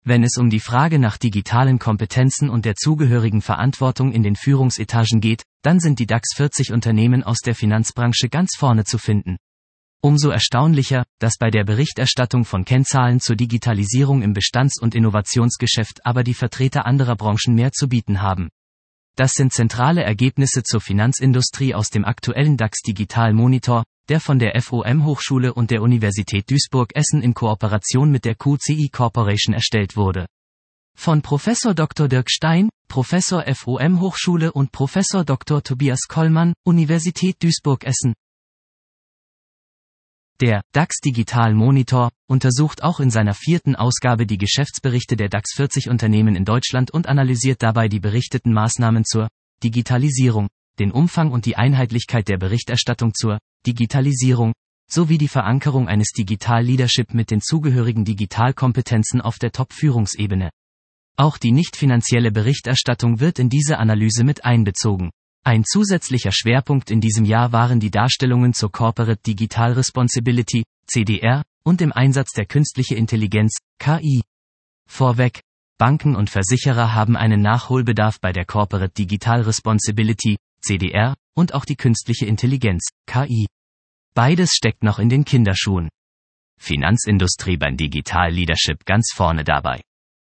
Wenn es um die Frage nach digitalen Kompetenzen und der zugehörigen Verantwortung in den Führungsetagen geht, dann sind die DAX 40 Unternehmen aus der Finanzbranche ganz vorne zu finden. Umso erstaunlicher, dass bei der Berichterstattung von Kennzahlen zur Digitalisierung im Bestands- und Innovationsgeschäft aber die Vertreter anderer Branchen mehr zu bieten haben. Das sind zentrale Ergebnisse zur Finanzindustrie aus dem aktuellen DAX Digital Monitor, der von der FOM Hochschule und der Universität Duisburg-Essen in Kooperation mit der QCI Corporation erstellt wurde. Von Professor Dr. Dirk Stein, Professor FOM Hochschule und Professor Dr. Tobias Kollmann, Universität Duisburg-Essen. Der DAX Digital Monitor untersucht auch in seiner 4. Ausgabe die Geschäftsberichte der DAX 40 Unternehmen in Deutschland und analysiert dabei die berichteten Maßnahmen zur Digitalisierung, den Umfang und die Einheitlichkeit der Berichterstattung zur Digitalisierung, sowie die Verankerung eines Digital Leadership mit den zugehörigen Digitalkompetenzen auf der Top-Führungsebene. Auch die nicht finanzielle Berichterstattung wird in diese Analyse mit einbezogen. Ein zusätzlicher Schwerpunkt in diesem Jahr waren die Darstellungen zur Corporate Digital Responsibility, CDR, und dem Einsatz der künstlichen Intelligenz, KI. Vorweg, Banken und Versicherer haben einen Nachholbedarf bei der Corporate Digital Responsibility, CDR, und auch die künstliche Intelligenz, KI. Beides steckt noch in den Kinderschuhen. Finanzindustrie beim Digital Leadership ganz vorne dabei.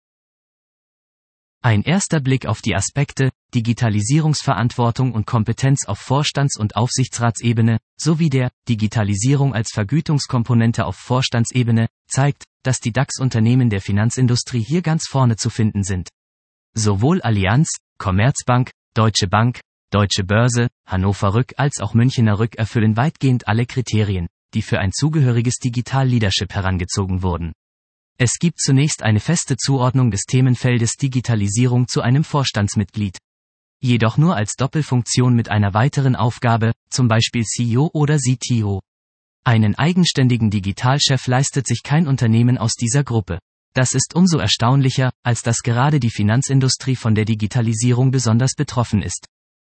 Ein erster Blick auf die Aspekte, Digitalisierungsverantwortung und Kompetenz auf Vorstands- und Aufsichtsratsebene, sowie der Digitalisierung als Vergütungskomponente auf Vorstandsebene, zeigt, dass die DAX-Unternehmen der Finanzindustrie hier ganz vorne zu finden sind. Sowohl Allianz, Commerzbank, Deutsche Bank, Deutsche Börse, Hannover Rück als auch Münchener Rück erfüllen weitgehend alle Kriterien, die für ein zugehöriges Digital Leadership herangezogen wurden. Es gibt zunächst eine feste Zuordnung des Themenfeldes Digitalisierung zu einem Vorstandsmitglied. Jedoch nur als Doppelfunktion mit einer weiteren Aufgabe, zum Beispiel CEO oder CTO. Einen eigenständigen Digitalchef leistet sich kein Unternehmen aus dieser Gruppe. Das ist umso erstaunlicher, als dass gerade die Finanzindustrie von der Digitalisierung besonders betroffen ist.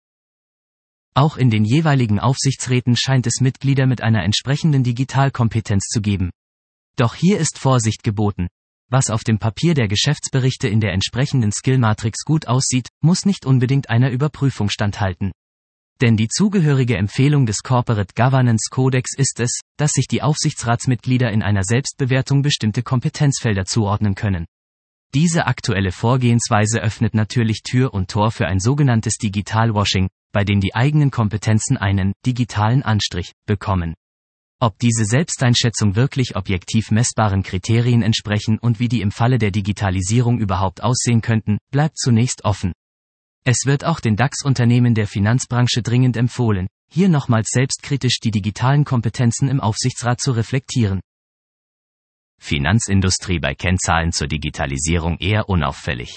Auch in den jeweiligen Aufsichtsräten scheint es Mitglieder mit einer entsprechenden Digitalkompetenz zu geben. Doch hier ist Vorsicht geboten. Was auf dem Papier der Geschäftsberichte in der entsprechenden Skill-Matrix gut aussieht, muss nicht unbedingt einer Überprüfung standhalten. Denn die zugehörige Empfehlung des Corporate Governance Codex ist es, dass sich die Aufsichtsratsmitglieder in einer Selbstbewertung bestimmte Kompetenzfelder zuordnen können. Diese aktuelle Vorgehensweise öffnet natürlich Tür und Tor für ein sogenanntes Digital-Washing, bei dem die eigenen Kompetenzen einen digitalen Anstrich bekommen. Ob diese Selbsteinschätzung wirklich objektiv messbaren Kriterien entsprechen und wie die im Falle der Digitalisierung überhaupt aussehen könnten, bleibt zunächst offen. Es wird auch den DAX-Unternehmen der Finanzbranche dringend empfohlen, hier nochmals selbstkritisch die digitalen Kompetenzen im Aufsichtsrat zu reflektieren. Finanzindustrie bei Kennzahlen zur Digitalisierung eher unauffällig.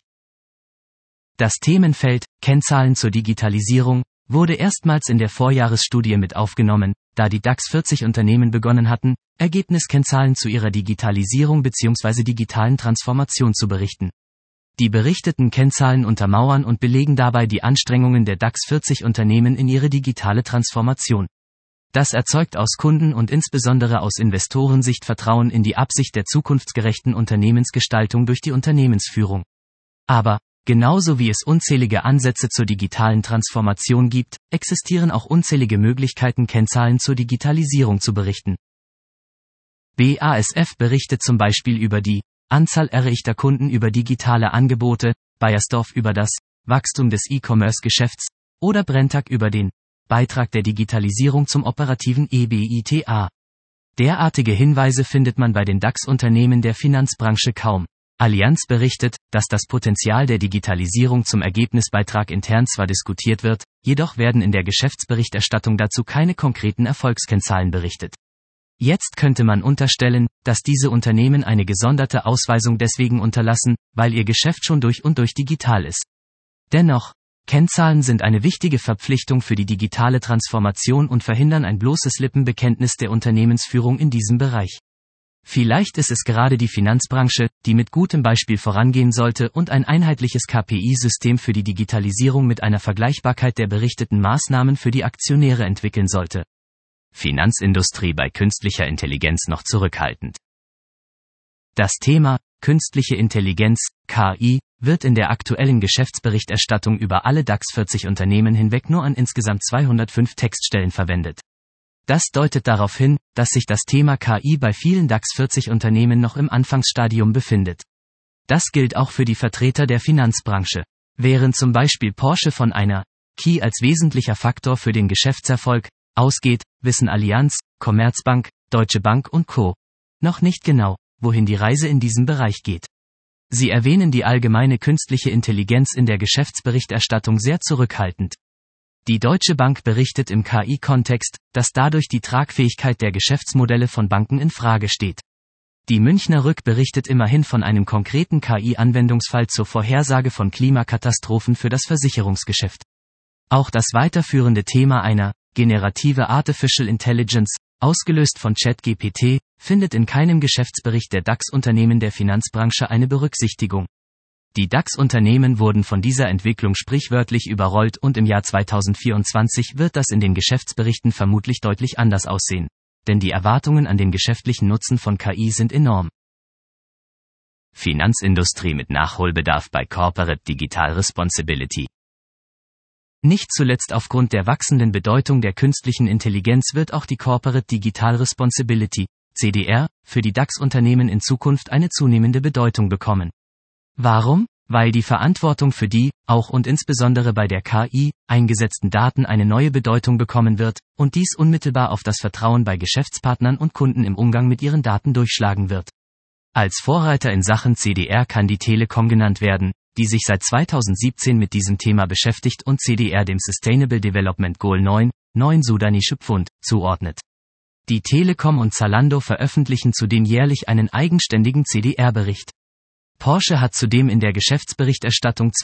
Das Themenfeld Kennzahlen zur Digitalisierung wurde erstmals in der Vorjahresstudie mit aufgenommen, da die DAX 40 Unternehmen begonnen hatten, Ergebniskennzahlen zu ihrer Digitalisierung bzw. digitalen Transformation zu berichten. Die berichteten Kennzahlen untermauern und belegen dabei die Anstrengungen der DAX 40 Unternehmen in ihre digitale Transformation. Das erzeugt aus Kunden- und insbesondere aus Investorensicht Vertrauen in die Absicht der zukunftsgerechten Unternehmensgestaltung durch die Unternehmensführung. Aber, genauso wie es unzählige Ansätze zur digitalen Transformation gibt, existieren auch unzählige Möglichkeiten, Kennzahlen zur Digitalisierung zu berichten. BASF berichtet zum Beispiel über die Anzahl erreichter Kunden über digitale Angebote, Bayersdorf über das Wachstum des E-Commerce-Geschäfts oder Brenntag über den Beitrag der Digitalisierung zum operativen EBITDA. Derartige Hinweise findet man bei den DAX-Unternehmen der Finanzbranche kaum. Allianz berichtet, dass das Potenzial der Digitalisierung zum Ergebnisbeitrag intern zwar diskutiert wird, jedoch werden in der Geschäftsberichterstattung dazu keine konkreten Erfolgskennzahlen berichtet. Jetzt könnte man unterstellen, dass diese Unternehmen eine gesonderte Ausweisung deswegen unterlassen, weil ihr Geschäft schon durch und durch digital ist. Dennoch, Kennzahlen sind eine wichtige Verpflichtung für die digitale Transformation und verhindern ein bloßes Lippenbekenntnis der Unternehmensführung in diesem Bereich. Vielleicht ist es gerade die Finanzbranche, die mit gutem Beispiel vorangehen sollte und ein einheitliches KPI-System für die Digitalisierung mit einer Vergleichbarkeit der berichteten Maßnahmen für die Aktionäre entwickeln sollte. Finanzindustrie bei künstlicher Intelligenz noch zurückhaltend. Das Thema Künstliche Intelligenz, KI, wird in der aktuellen Geschäftsberichterstattung über alle DAX 40 Unternehmen hinweg nur an insgesamt 205 Textstellen verwendet. Das deutet darauf hin, dass sich das Thema KI bei vielen DAX 40 Unternehmen noch im Anfangsstadium befindet. Das gilt auch für die Vertreter der Finanzbranche. Während zum Beispiel Porsche von einer KI als wesentlicher Faktor für den Geschäftserfolg ausgeht, wissen Allianz, Commerzbank, Deutsche Bank und Co. noch nicht genau, wohin die Reise in diesem Bereich geht. Sie erwähnen die allgemeine künstliche Intelligenz in der Geschäftsberichterstattung sehr zurückhaltend. Die Deutsche Bank berichtet im KI-Kontext, dass dadurch die Tragfähigkeit der Geschäftsmodelle von Banken in Frage steht. Die Münchner Rück berichtet immerhin von einem konkreten KI-Anwendungsfall zur Vorhersage von Klimakatastrophen für das Versicherungsgeschäft. Auch das weiterführende Thema einer generative Artificial Intelligence, ausgelöst von ChatGPT, findet in keinem Geschäftsbericht der DAX-Unternehmen der Finanzbranche eine Berücksichtigung. Die DAX-Unternehmen wurden von dieser Entwicklung sprichwörtlich überrollt und im Jahr 2024 wird das in den Geschäftsberichten vermutlich deutlich anders aussehen. Denn die Erwartungen an den geschäftlichen Nutzen von KI sind enorm. Finanzindustrie mit Nachholbedarf bei Corporate Digital Responsibility. Nicht zuletzt aufgrund der wachsenden Bedeutung der künstlichen Intelligenz wird auch die Corporate Digital Responsibility, CDR, für die DAX-Unternehmen in Zukunft eine zunehmende Bedeutung bekommen. Warum? Weil die Verantwortung für die, auch und insbesondere bei der KI, eingesetzten Daten eine neue Bedeutung bekommen wird, und dies unmittelbar auf das Vertrauen bei Geschäftspartnern und Kunden im Umgang mit ihren Daten durchschlagen wird. Als Vorreiter in Sachen CDR kann die Telekom genannt werden, die sich seit 2017 mit diesem Thema beschäftigt und CDR dem Sustainable Development Goal 9 sudanische Pfund, zuordnet. Die Telekom und Zalando veröffentlichen zudem jährlich einen eigenständigen CDR-Bericht. Porsche hat zudem in der Geschäftsberichterstattung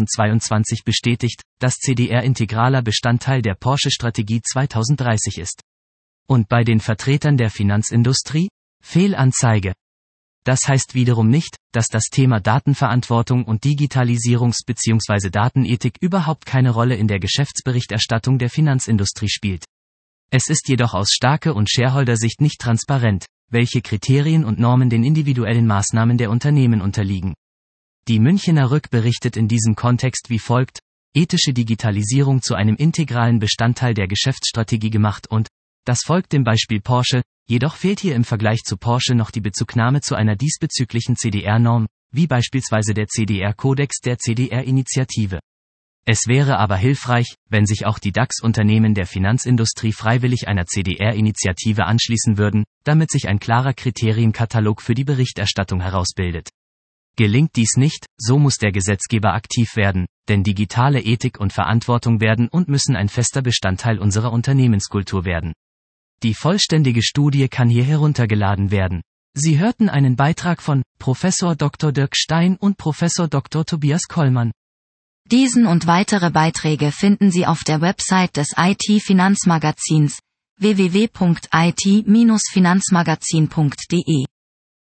2022 bestätigt, dass CDR integraler Bestandteil der Porsche-Strategie 2030 ist. Und bei den Vertretern der Finanzindustrie? Fehlanzeige. Das heißt wiederum nicht, dass das Thema Datenverantwortung und Digitalisierungs- bzw. Datenethik überhaupt keine Rolle in der Geschäftsberichterstattung der Finanzindustrie spielt. Es ist jedoch aus Starke- und Shareholder-Sicht nicht transparent, welche Kriterien und Normen den individuellen Maßnahmen der Unternehmen unterliegen. Die Münchner Rück berichtet in diesem Kontext wie folgt: ethische Digitalisierung zu einem integralen Bestandteil der Geschäftsstrategie gemacht und, das folgt dem Beispiel Porsche, jedoch fehlt hier im Vergleich zu Porsche noch die Bezugnahme zu einer diesbezüglichen CDR-Norm, wie beispielsweise der CDR-Kodex der CDR-Initiative. Es wäre aber hilfreich, wenn sich auch die DAX-Unternehmen der Finanzindustrie freiwillig einer CDR-Initiative anschließen würden, damit sich ein klarer Kriterienkatalog für die Berichterstattung herausbildet. Gelingt dies nicht, so muss der Gesetzgeber aktiv werden, denn digitale Ethik und Verantwortung werden und müssen ein fester Bestandteil unserer Unternehmenskultur werden. Die vollständige Studie kann hier heruntergeladen werden. Sie hörten einen Beitrag von Professor Dr. Dirk Stein und Professor Dr. Tobias Kollmann. Diesen und weitere Beiträge finden Sie auf der Website des IT-Finanzmagazins www.it-finanzmagazin.de.